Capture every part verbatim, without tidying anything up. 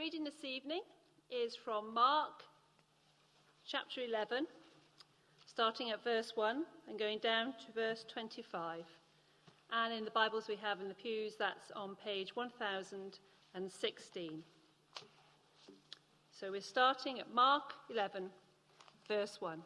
reading this evening is from Mark chapter eleven, starting at verse one and going down to verse twenty-five. And in the Bibles we have in the pews, that's on page one thousand sixteen. So we're starting at Mark eleven, verse one.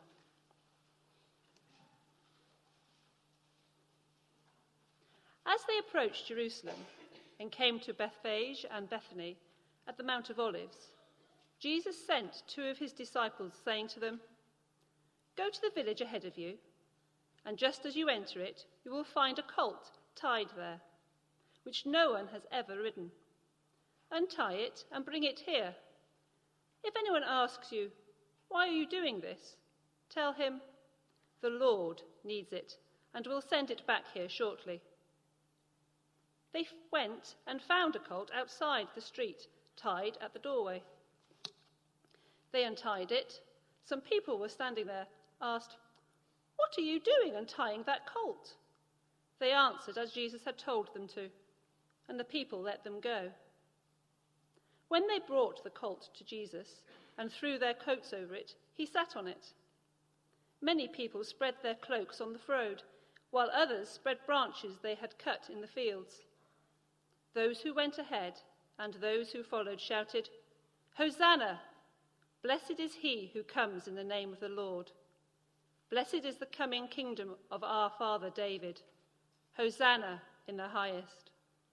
As they approached Jerusalem and came to Bethphage and Bethany at the Mount of Olives, Jesus sent two of his disciples, saying to them, "Go to the village ahead of you, and just as you enter it, you will find a colt tied there, which no one has ever ridden. Untie it and bring it here. If anyone asks you, 'Why are you doing this?' tell him, 'The Lord needs it, and will send it back here shortly.'" They went and found a colt outside the street, tied at the doorway. They untied it. Some people were standing there, asked, "What are you doing untying that colt?" They answered as Jesus had told them to, and the people let them go. When they brought the colt to Jesus and threw their coats over it, he sat on it. Many people spread their cloaks on the road, while others spread branches they had cut in the fields. Those who went ahead and those who followed shouted, "Hosanna! Blessed is he who comes in the name of the Lord. Blessed is the coming kingdom of our father David. Hosanna in the highest."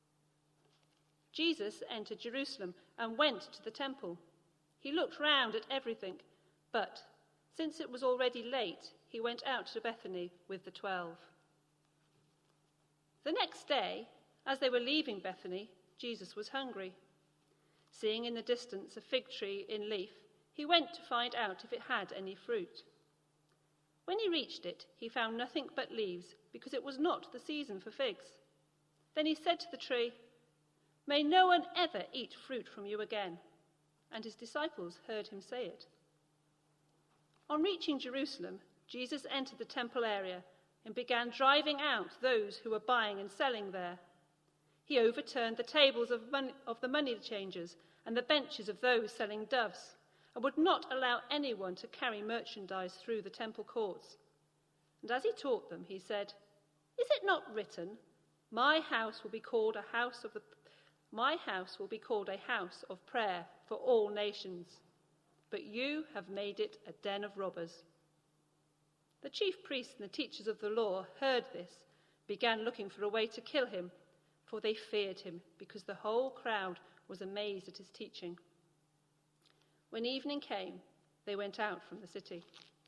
Jesus entered Jerusalem and went to the temple. He looked round at everything, but since it was already late, he went out to Bethany with the twelve. The next day, as they were leaving Bethany, Jesus was hungry. Seeing in the distance a fig tree in leaf, he went to find out if it had any fruit. When he reached it, he found nothing but leaves, because it was not the season for figs. Then he said to the tree, "May no one ever eat fruit from you again." And his disciples heard him say it. On reaching Jerusalem, Jesus entered the temple area and began driving out those who were buying and selling there. He overturned the tables of, money, of the money changers and the benches of those selling doves, and would not allow anyone to carry merchandise through the temple courts. And as he taught them, he said, "Is it not written, 'My house will be called a house of the my house will be called a house of prayer for all nations, but you have made it a den of robbers'?" The chief priests and the teachers of the law heard this, began looking for a way to kill him, for they feared him, because the whole crowd was amazed at his teaching. When evening came, they went out from the city.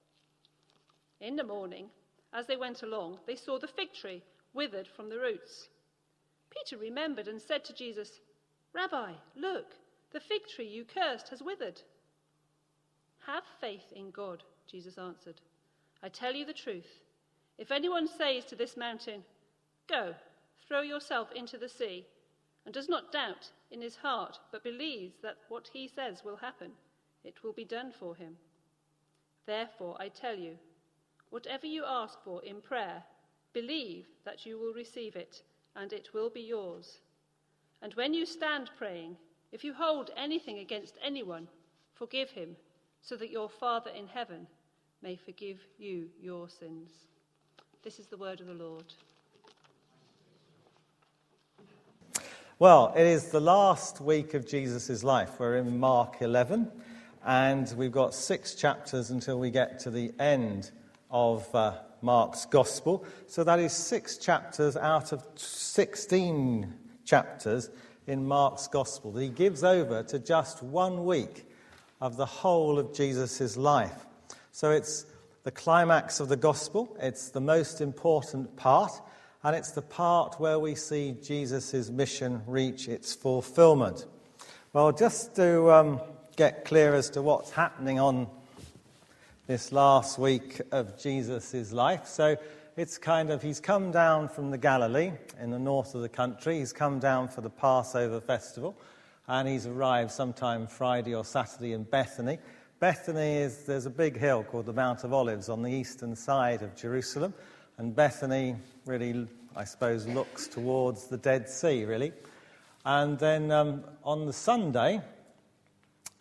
In the morning, as they went along, they saw the fig tree withered from the roots. Peter remembered and said to Jesus, "Rabbi, look, the fig tree you cursed has withered." "Have faith in God," Jesus answered. "I tell you the truth. If anyone says to this mountain, 'Go, throw yourself into the sea,' and does not doubt in his heart, but believes that what he says will happen, it will be done for him. Therefore, I tell you, whatever you ask for in prayer, believe that you will receive it, and it will be yours. And when you stand praying, if you hold anything against anyone, forgive him, so that your Father in heaven may forgive you your sins." This is the word of the Lord. Well, it is the last week of Jesus' life. We're in Mark eleven, and we've got six chapters until we get to the end of uh, Mark's Gospel. So that is six chapters out of sixteen chapters in Mark's Gospel that he gives over to just one week of the whole of Jesus' life. So it's the climax of the Gospel. It's the most important part. And it's the part where we see Jesus' mission reach its fulfillment. Well, just to um, get clear as to what's happening on this last week of Jesus' life. So it's kind of, he's come down from the Galilee in the north of the country. He's come down for the Passover festival. And he's arrived sometime Friday or Saturday in Bethany. Bethany is, there's a big hill called the Mount of Olives on the eastern side of Jerusalem. And Bethany really, I suppose, looks towards the Dead Sea, really. And then um, on the Sunday,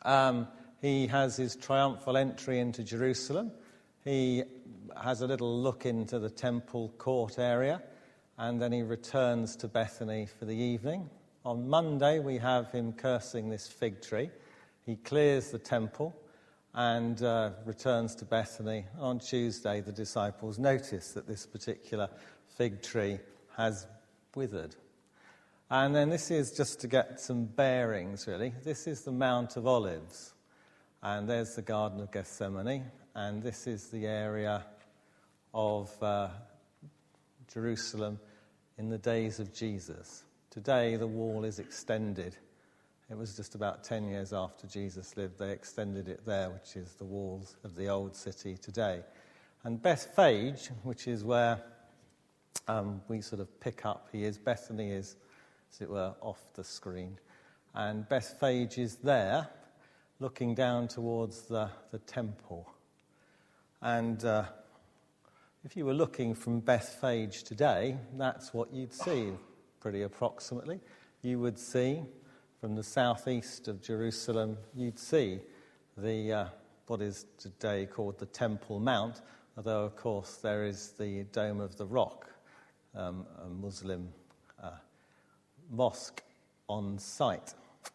Um, he has his triumphal entry into Jerusalem. He has a little look into the temple court area, and then he returns to Bethany for the evening. On Monday, we have him cursing this fig tree. He clears the temple and uh, returns to Bethany. On Tuesday, the disciples notice that this particular fig tree has withered. And then this is just to get some bearings, really. This is the Mount of Olives, and there's the Garden of Gethsemane, and this is the area of uh, Jerusalem in the days of Jesus. Today, the wall is extended. It was just about ten years after Jesus lived. They extended it there, which is the walls of the old city today. And Bethphage, which is where um, we sort of pick up, he is, Bethany is, as it were, off the screen. And Bethphage is there, looking down towards the, the temple. And uh, if you were looking from Bethphage today, that's what you'd see, pretty approximately. You would see, from the southeast of Jerusalem, you'd see the uh, what is today called the Temple Mount, although, of course, there is the Dome of the Rock, um, a Muslim uh, mosque on site.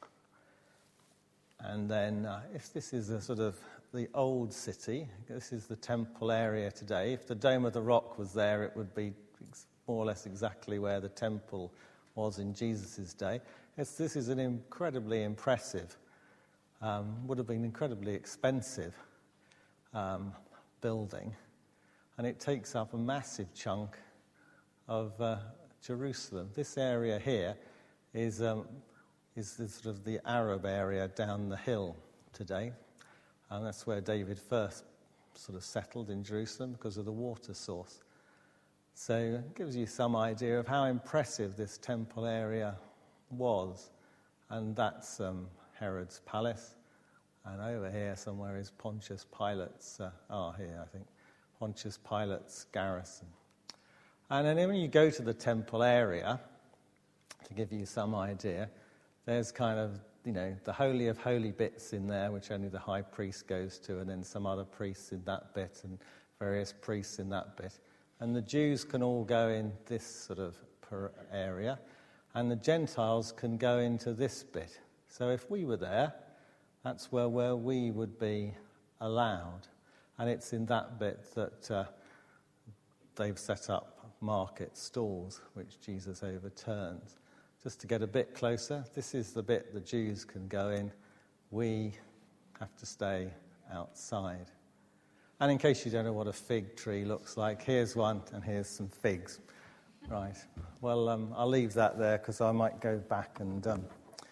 And then, uh, if this is a sort of the old city, this is the temple area today. If the Dome of the Rock was there, it would be more or less exactly where the temple was in Jesus' day. It's, this is an incredibly impressive, um, would have been incredibly expensive um, building, and it takes up a massive chunk of uh, Jerusalem. This area here is um, is the, sort of the Arab area down the hill today, and that's where David first sort of settled in Jerusalem because of the water source. So it gives you some idea of how impressive this temple area was. And that's um, Herod's palace. And over here somewhere is Pontius Pilate's, uh, oh, here I think, Pontius Pilate's garrison. And then when you go to the temple area, to give you some idea, there's kind of, you know, the Holy of Holy bits in there, which only the high priest goes to, and then some other priests in that bit, and various priests in that bit. And the Jews can all go in this sort of area, and the Gentiles can go into this bit. So if we were there, that's where, where we would be allowed. And it's in that bit that uh, they've set up market stalls, which Jesus overturns. Just to get a bit closer, this is the bit the Jews can go in. We have to stay outside. And in case you don't know what a fig tree looks like, here's one, and here's some figs. Right. Well, um, I'll leave that there because I might go back and um,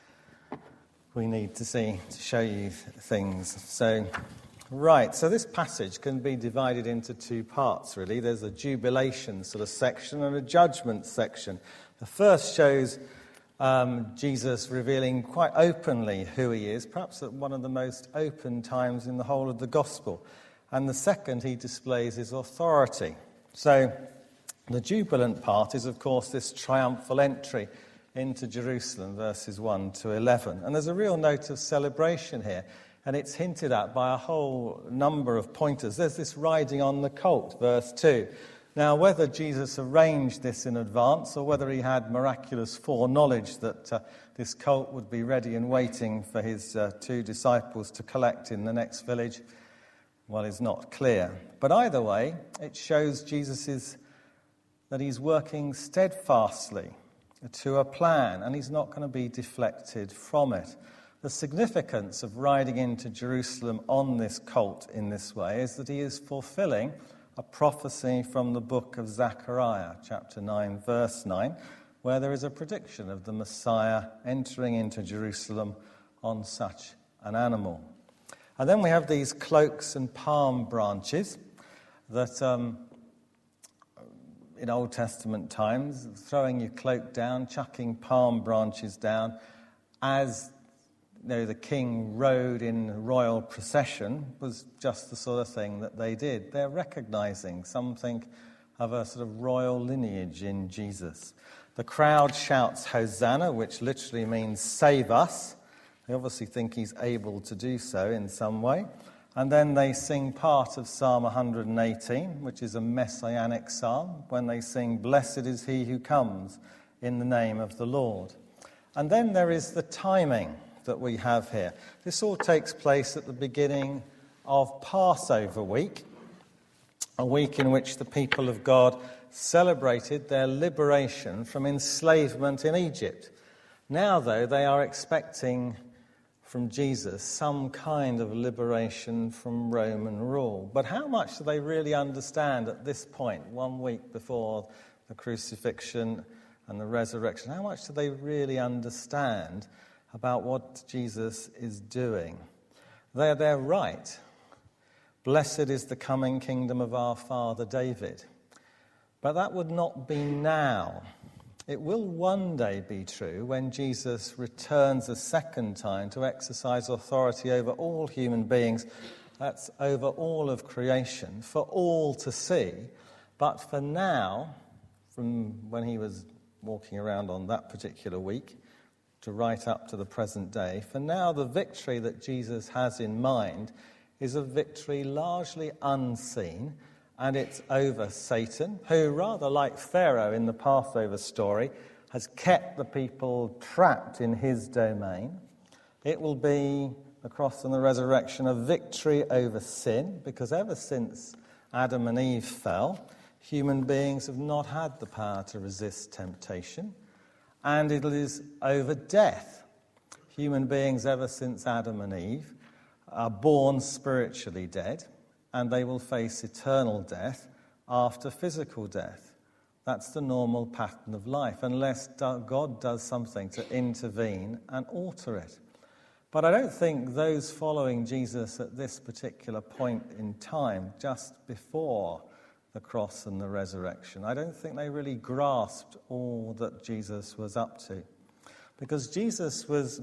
we need to see, to show you things. So, right, so this passage can be divided into two parts, really. There's a jubilation sort of section and a judgment section. The first shows um, Jesus revealing quite openly who he is, perhaps at one of the most open times in the whole of the gospel. And the second, he displays his authority. So the jubilant part is, of course, this triumphal entry into Jerusalem, verses one to eleven. And there's a real note of celebration here, and it's hinted at by a whole number of pointers. There's this riding on the colt, verse two. Now, whether Jesus arranged this in advance or whether he had miraculous foreknowledge that uh, this colt would be ready and waiting for his uh, two disciples to collect in the next village, well, it's not clear. But either way, it shows Jesus is, that he's working steadfastly to a plan, and he's not going to be deflected from it. The significance of riding into Jerusalem on this colt in this way is that he is fulfilling a prophecy from the book of Zechariah, chapter nine, verse nine, where there is a prediction of the Messiah entering into Jerusalem on such an animal. And then we have these cloaks and palm branches that um, in Old Testament times, throwing your cloak down, chucking palm branches down, as you know, the king rode in royal procession, was just the sort of thing that they did. They're recognizing something of a sort of royal lineage in Jesus. The crowd shouts Hosanna, which literally means save us. They obviously think he's able to do so in some way. And then they sing part of Psalm one hundred eighteen, which is a messianic psalm, when they sing, "Blessed is he who comes in the name of the Lord." And then there is the timing that we have here. This all takes place at the beginning of Passover week, a week in which the people of God celebrated their liberation from enslavement in Egypt. Now, though, they are expecting from Jesus some kind of liberation from Roman rule. But how much do they really understand at this point, one week before the crucifixion and the resurrection? How much do they really understand about what Jesus is doing? They're, they're right. Blessed is the coming kingdom of our father David. But that would not be now. It will one day be true when Jesus returns a second time to exercise authority over all human beings. That's over all of creation, for all to see. But for now, from when he was walking around on that particular week to right up to the present day, for now the victory that Jesus has in mind is a victory largely unseen, and it's over Satan, who, rather like Pharaoh in the Passover story, has kept the people trapped in his domain. It will be, the cross and the resurrection, a victory over sin, because ever since Adam and Eve fell, human beings have not had the power to resist temptation. And it is over death. Human beings, ever since Adam and Eve, are born spiritually dead, and they will face eternal death after physical death. That's the normal pattern of life, unless God does something to intervene and alter it. But I don't think those following Jesus at this particular point in time, just before the cross and the resurrection, I don't think they really grasped all that Jesus was up to. Because Jesus was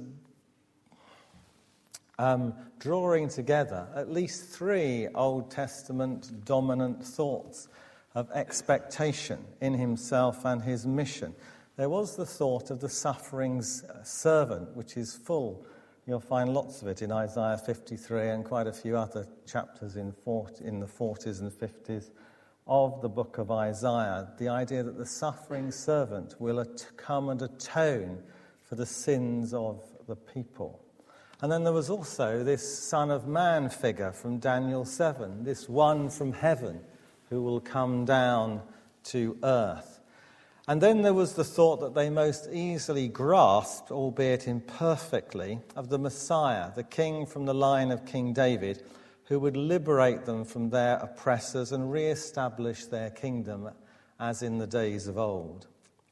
Um, drawing together at least three Old Testament dominant thoughts of expectation in himself and his mission. There was the thought of the suffering servant, which is full. You'll find lots of it in Isaiah fifty-three and quite a few other chapters in, forty, in the forties and fifties of the book of Isaiah. The idea that the suffering servant will at- come and atone for the sins of the people. And then there was also this Son of Man figure from Daniel seven, this one from heaven who will come down to earth. And then there was the thought that they most easily grasped, albeit imperfectly, of the Messiah, the king from the line of King David, who would liberate them from their oppressors and re-establish their kingdom as in the days of old.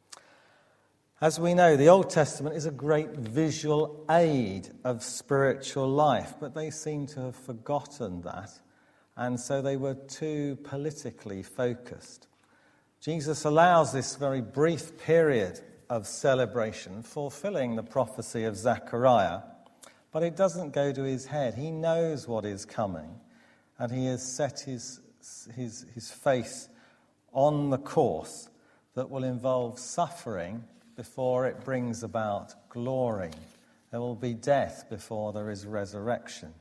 As we know, the Old Testament is a great visual aid of spiritual life, but they seem to have forgotten that, and so they were too politically focused. Jesus allows this very brief period of celebration, fulfilling the prophecy of Zechariah, but it doesn't go to his head. He knows what is coming, and he has set his, his, his face on the course that will involve suffering before it brings about glory. There will be death before there is resurrection.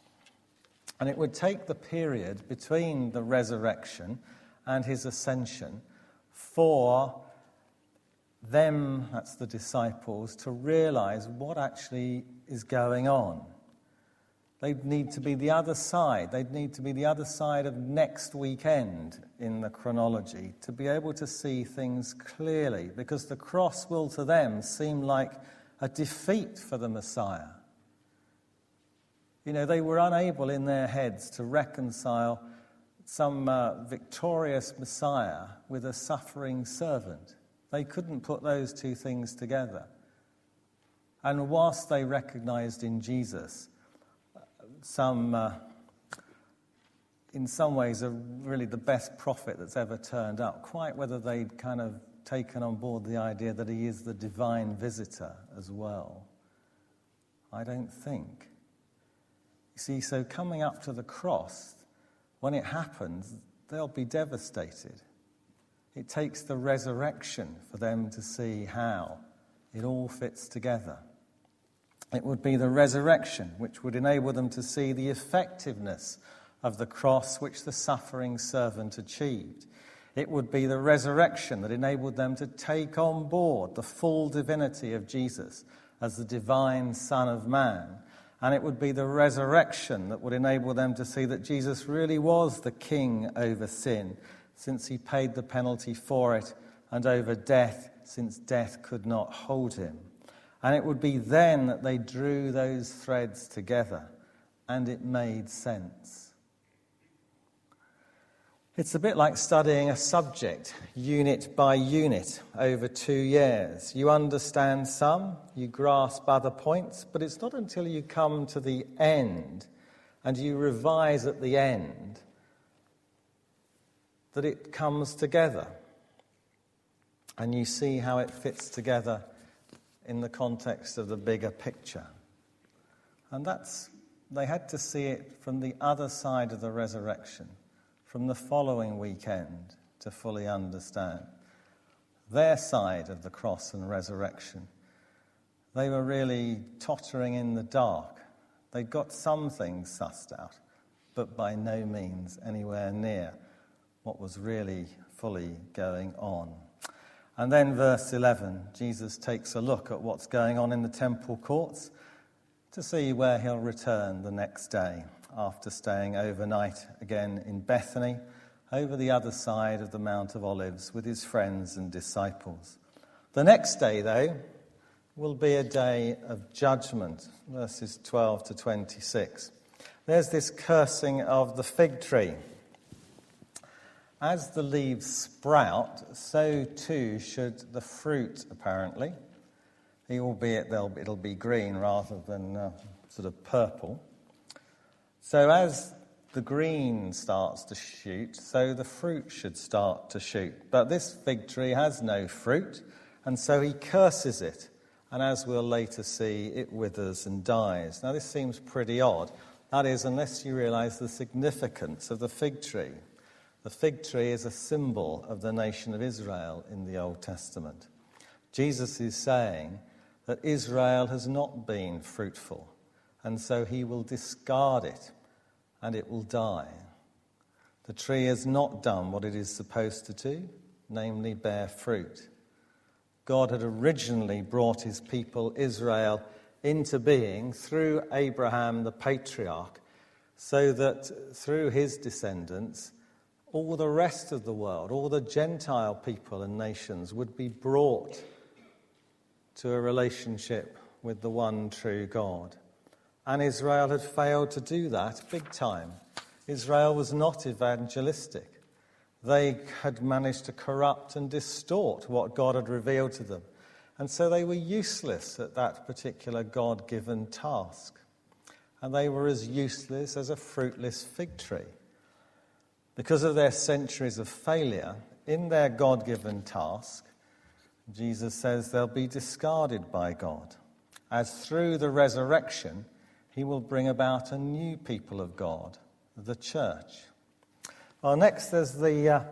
And it would take the period between the resurrection and his ascension for them, that's the disciples, to realize what actually is going on. They'd need to be the other side. They'd need to be the other side of next weekend in the chronology to be able to see things clearly, because the cross will to them seem like a defeat for the Messiah. You know, they were unable in their heads to reconcile some uh, victorious Messiah with a suffering servant. They couldn't put those two things together. And whilst they recognized in Jesus some, uh, in some ways, are really the best prophet that's ever turned up, quite whether they'd kind of taken on board the idea that he is the divine visitor as well, I don't think. You see, so coming up to the cross, when it happens, they'll be devastated. It takes the resurrection for them to see how it all fits together. It would be the resurrection, which would enable them to see the effectiveness of the cross which the suffering servant achieved. It would be the resurrection that enabled them to take on board the full divinity of Jesus as the divine Son of Man. And it would be the resurrection that would enable them to see that Jesus really was the king over sin, since he paid the penalty for it, and over death, since death could not hold him. And it would be then that they drew those threads together, and it made sense. It's a bit like studying a subject, unit by unit, over two years. You understand some, you grasp other points, but it's not until you come to the end and you revise at the end that it comes together. And you see how it fits together in the context of the bigger picture. And that's, they had to see it from the other side of the resurrection, from the following weekend, to fully understand their side of the cross and resurrection. They were really tottering in the dark. They'd got some things sussed out, but by no means anywhere near what was really fully going on. And then verse eleven, Jesus takes a look at what's going on in the temple courts to see where he'll return the next day, after staying overnight again in Bethany, over the other side of the Mount of Olives with his friends and disciples. The next day, though, will be a day of judgment, verses twelve to twenty-six. There's this cursing of the fig tree. As the leaves sprout, so too should the fruit, apparently, albeit it'll be green rather than uh, sort of purple. So as the green starts to shoot, so the fruit should start to shoot. But this fig tree has no fruit, and so he curses it. And as we'll later see, it withers and dies. Now this seems pretty odd. That is, unless you realise the significance of the fig tree. The fig tree is a symbol of the nation of Israel in the Old Testament. Jesus is saying that Israel has not been fruitful, and so he will discard it, and it will die. The tree has not done what it is supposed to do, namely bear fruit. God had originally brought his people Israel into being through Abraham the patriarch, so that through his descendants, all the rest of the world, all the Gentile people and nations would be brought to a relationship with the one true God. And Israel had failed to do that big time. Israel was not evangelistic. They had managed to corrupt and distort what God had revealed to them. And so they were useless at that particular God-given task. And they were as useless as a fruitless fig tree. Because of their centuries of failure in their God-given task, Jesus says they'll be discarded by God, as through the resurrection, he will bring about a new people of God, the church. Well, next there's the uh,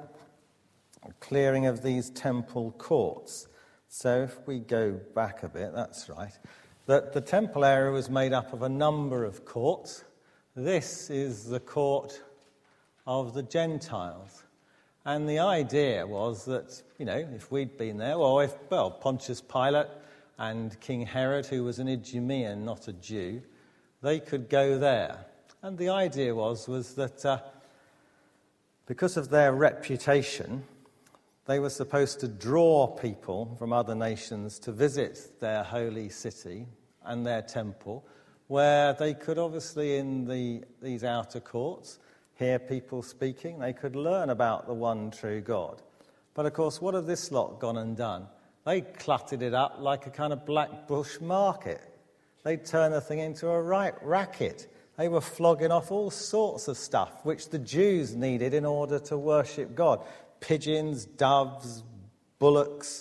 clearing of these temple courts. So if we go back a bit, that's right. That the temple area was made up of a number of courts. This is the court of the Gentiles. And the idea was that, you know, if we'd been there, or if, well, Pontius Pilate and King Herod, who was an Idumean, not a Jew, they could go there. And the idea was, was that uh, because of their reputation, they were supposed to draw people from other nations to visit their holy city and their temple, where they could obviously, in the these outer courts, hear people speaking. They could learn about the one true God. But of course, what have this lot gone and done? They cluttered it up like a kind of black bush market. They turned the thing into a right racket. They were flogging off all sorts of stuff which the Jews needed in order to worship God. Pigeons, doves, bullocks,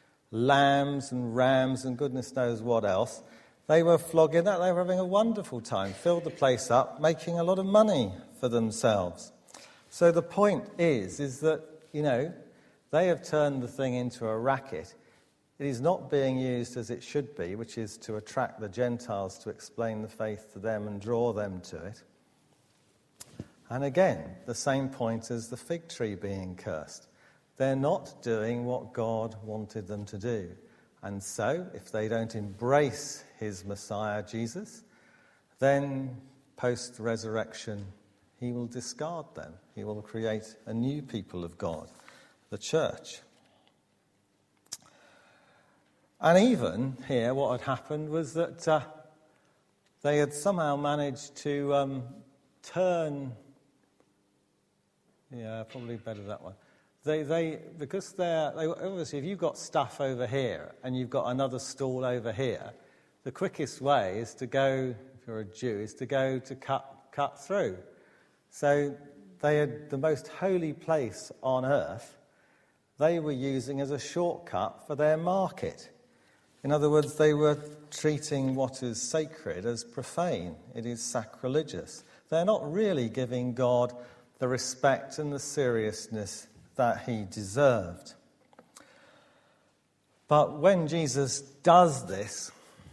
lambs and rams and goodness knows what else. They were flogging that. They were having a wonderful time, filled the place up, making a lot of money for themselves. So the point is, is that, you know, they have turned the thing into a racket. It is not being used as it should be, which is to attract the Gentiles, to explain the faith to them and draw them to it. And again, the same point as the fig tree being cursed. They're not doing what God wanted them to do. And so, if they don't embrace his Messiah, Jesus, then post-resurrection, he will discard them. He will create a new people of God, the church. And even here, what had happened was that uh, they had somehow managed to um, turn... Yeah, probably better that one. They, they, because they're, they, obviously if you've got stuff over here and you've got another stall over here, the quickest way is to go, if you're a Jew, is to go to cut, cut through. So they had the most holy place on earth, they were using as a shortcut for their market. In other words, they were treating what is sacred as profane. It is sacrilegious. They're not really giving God the respect and the seriousness that he deserved. But when Jesus does this,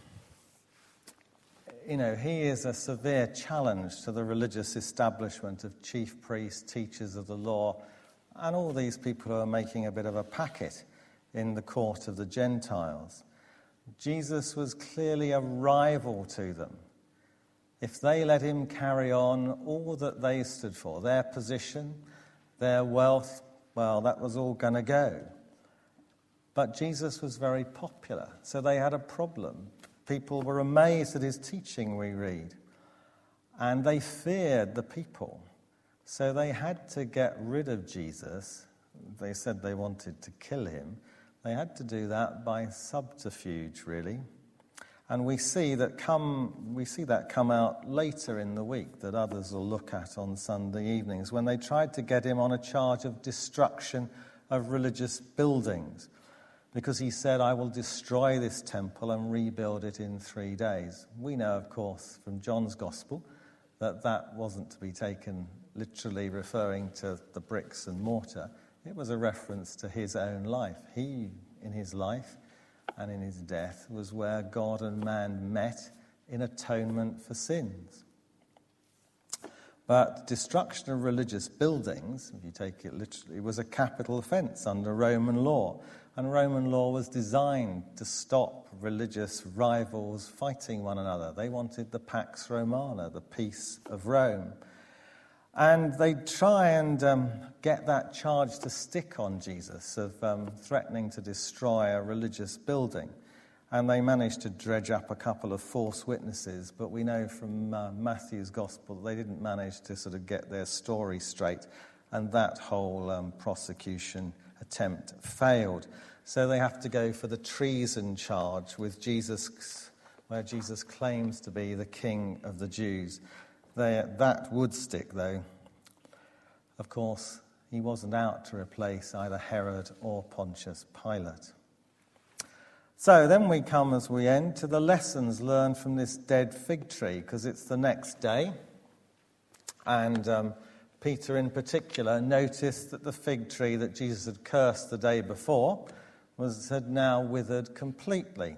you know, he is a severe challenge to the religious establishment of chief priests, teachers of the law, and all these people who are making a bit of a packet in the court of the Gentiles. Jesus was clearly a rival to them. If they let him carry on all that they stood for, their position, their wealth, well, that was all going to go. But Jesus was very popular, so they had a problem. People were amazed at his teaching, we read. And they feared the people. So they had to get rid of Jesus. They said they wanted to kill him. They had to do that by subterfuge, really. And we see that come we see that come out later in the week, that others will look at on Sunday evenings, when they tried to get him on a charge of destruction of religious buildings, because he said, I will destroy this temple and rebuild it in three days. We know, of course, from John's Gospel, that that wasn't to be taken literally referring to the bricks and mortar. It was a reference to his own life. He, in his life and in his death, was where God and man met in atonement for sins. But destruction of religious buildings, if you take it literally, was a capital offence under Roman law. And Roman law was designed to stop religious rivals fighting one another. They wanted the Pax Romana, the peace of Rome. And they try and um, get that charge to stick on Jesus of um, threatening to destroy a religious building. And they managed to dredge up a couple of false witnesses, but we know from uh, Matthew's Gospel that they didn't manage to sort of get their story straight, and that whole um, prosecution attempt failed. So they have to go for the treason charge with Jesus, where Jesus claims to be the King of the Jews. They, that would stick, though. Of course, he wasn't out to replace either Herod or Pontius Pilate. So then we come, as we end, to the lessons learned from this dead fig tree, because it's the next day. And um, Peter in particular noticed that the fig tree that Jesus had cursed the day before was had now withered completely.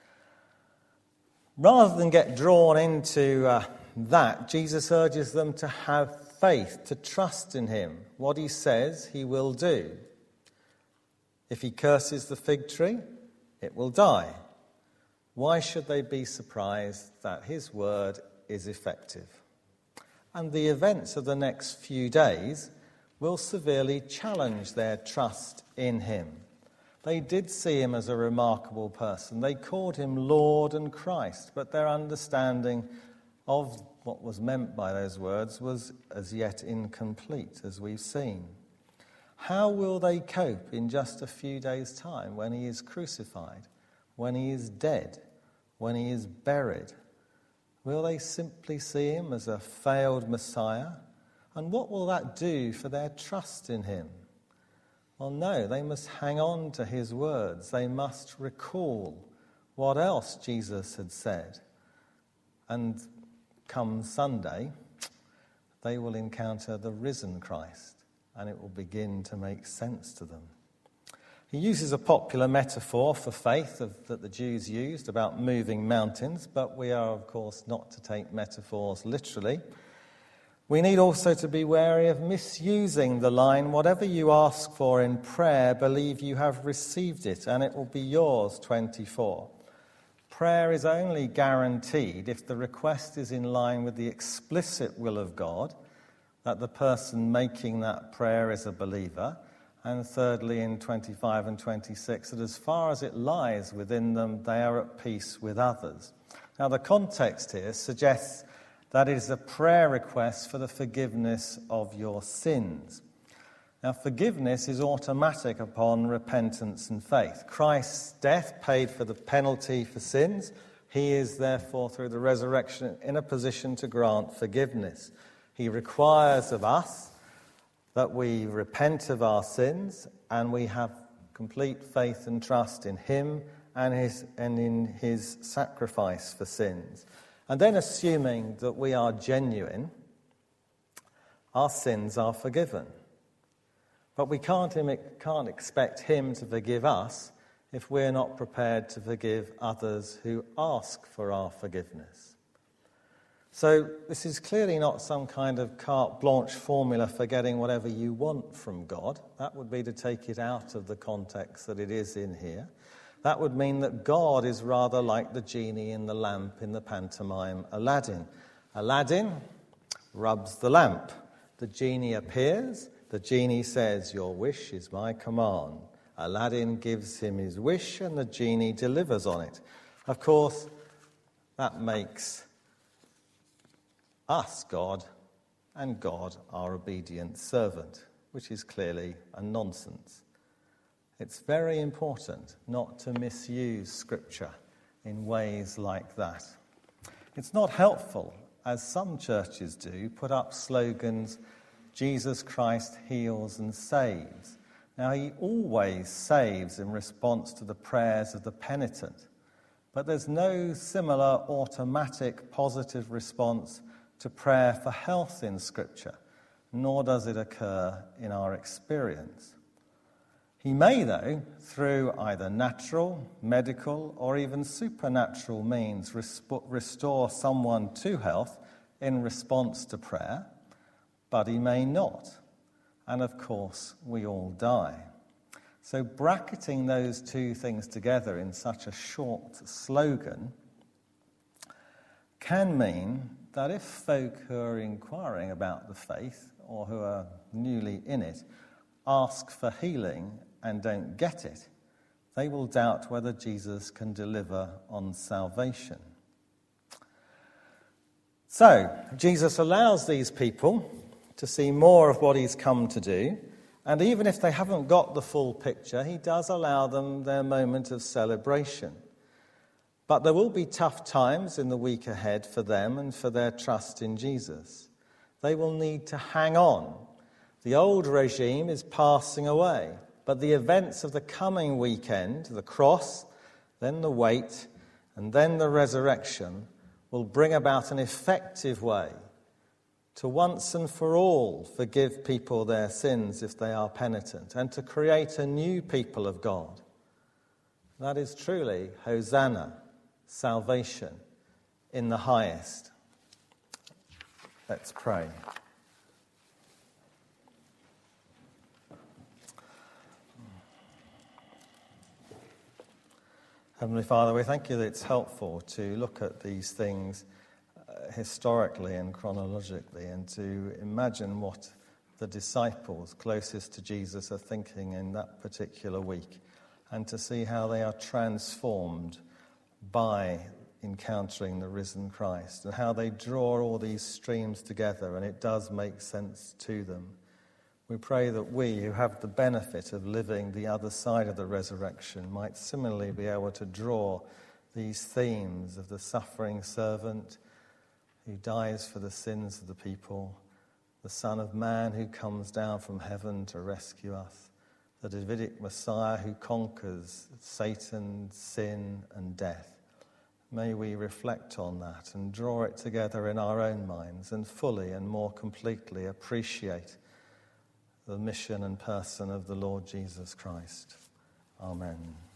Rather than get drawn into uh, that, Jesus urges them to have faith, to trust in him. What he says, he will do. If he curses the fig tree, it will die. Why should they be surprised that his word is effective? And the events of the next few days will severely challenge their trust in him. They did see him as a remarkable person. They called him Lord and Christ, but their understanding of what was meant by those words was as yet incomplete, as we've seen. How will they cope in just a few days' time when he is crucified, when he is dead, when he is buried? Will they simply see him as a failed Messiah? And what will that do for their trust in him? Well, no, they must hang on to his words. They must recall what else Jesus had said. And come Sunday, they will encounter the risen Christ, and it will begin to make sense to them. He uses a popular metaphor for faith of, that the Jews used about moving mountains, but we are, of course, not to take metaphors literally. We need also to be wary of misusing the line, whatever you ask for in prayer, believe you have received it, and it will be yours, twenty-four. Prayer is only guaranteed if the request is in line with the explicit will of God, that the person making that prayer is a believer, and thirdly, in twenty-five and twenty-six, that as far as it lies within them, they are at peace with others. Now, the context here suggests that it is a prayer request for the forgiveness of your sins. Now, forgiveness is automatic upon repentance and faith. Christ's death paid for the penalty for sins. He is, therefore, through the resurrection, in a position to grant forgiveness. He requires of us that we repent of our sins and we have complete faith and trust in him and, his, and in his sacrifice for sins. And then, assuming that we are genuine, our sins are forgiven. But we can't, can't expect him to forgive us if we're not prepared to forgive others who ask for our forgiveness. So this is clearly not some kind of carte blanche formula for getting whatever you want from God. That would be to take it out of the context that it is in here. That would mean that God is rather like the genie in the lamp in the pantomime Aladdin. Aladdin rubs the lamp. The genie appears. The genie says, "Your wish is my command." Aladdin gives him his wish and the genie delivers on it. Of course, that makes us God and God our obedient servant, which is clearly a nonsense. It's very important not to misuse Scripture in ways like that. It's not helpful, as some churches do, put up slogans, Jesus Christ heals and saves. Now, he always saves in response to the prayers of the penitent, but there's no similar automatic positive response to prayer for health in Scripture, nor does it occur in our experience. He may, though, through either natural, medical, or even supernatural means, restore someone to health in response to prayer, but he may not. And of course, we all die. So bracketing those two things together in such a short slogan can mean that if folk who are inquiring about the faith or who are newly in it ask for healing and don't get it, they will doubt whether Jesus can deliver on salvation. So, Jesus allows these people to see more of what he's come to do, and even if they haven't got the full picture, he does allow them their moment of celebration. But there will be tough times in the week ahead for them and for their trust in Jesus. They will need to hang on. The old regime is passing away, but the events of the coming weekend, the cross, then the wait, and then the resurrection, will bring about an effective way to once and for all forgive people their sins if they are penitent, and to create a new people of God. That is truly Hosanna, salvation in the highest. Let's pray. Heavenly Father, we thank you that it's helpful to look at these things uh, historically and chronologically, and to imagine what the disciples closest to Jesus are thinking in that particular week, and to see how they are transformed by encountering the risen Christ, and how they draw all these streams together, and it does make sense to them. We pray that we, who have the benefit of living the other side of the resurrection, might similarly be able to draw these themes of the suffering servant who dies for the sins of the people, the Son of Man who comes down from heaven to rescue us, the Davidic Messiah who conquers Satan, sin, and death. May we reflect on that and draw it together in our own minds, and fully and more completely appreciate the mission and person of the Lord Jesus Christ. Amen.